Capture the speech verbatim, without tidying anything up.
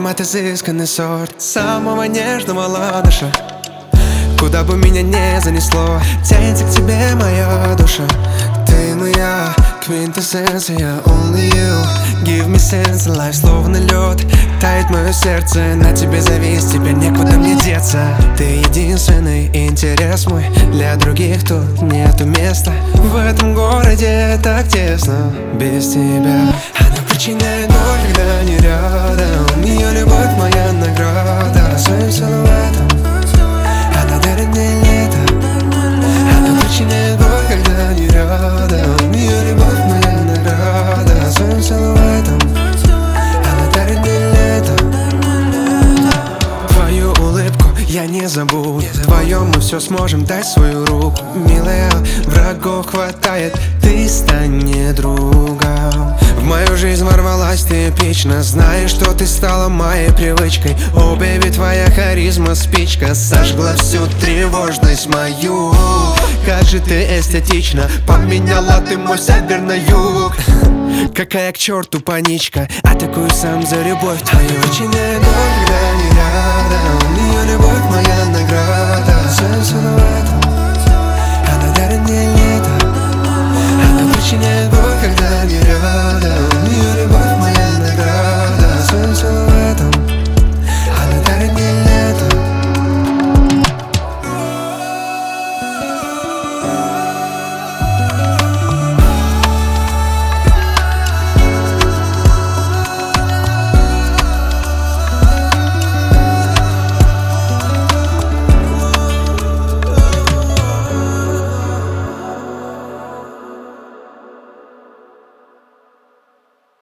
аромат изысканный сорт самого нежного ладыша. Куда бы меня не занесло, тянется к тебе моя душа. Ты моя квинтэссенция, only you. Give me sense, life словно лед. Тает мое сердце, на тебе завис, теперь некуда мне деться. Ты единственный интерес мой, для других тут нету места. В этом городе так тесно, без тебя. Она причиняет боль, когда не рядом. Ее любовь моя награда, своим силуэтом она дарит мне лето. Она причиняет боль, когда не рядом. Ее любовь моя награда, своим силуэтом она дарит мне лето. Твою улыбку я не забуду, вдвоем мы все сможем, дай свою руку. Милая, врагов хватает, ты стань мне другом. В мою жизнь ворвалась ты эпично, знаешь, что ты стала моей привычкой. О, бэби, твоя харизма спичка сожгла всю тревожность мою. Как же ты эстетично поменяла ты мой север на юг. Какая к черту паничка, атакую сам за любовь твою. Причиняет боль, когда не рядом. Ее любовь моя награда, своим силуэтом она дарит мне лето. Она причиняет боль, когда не рядом.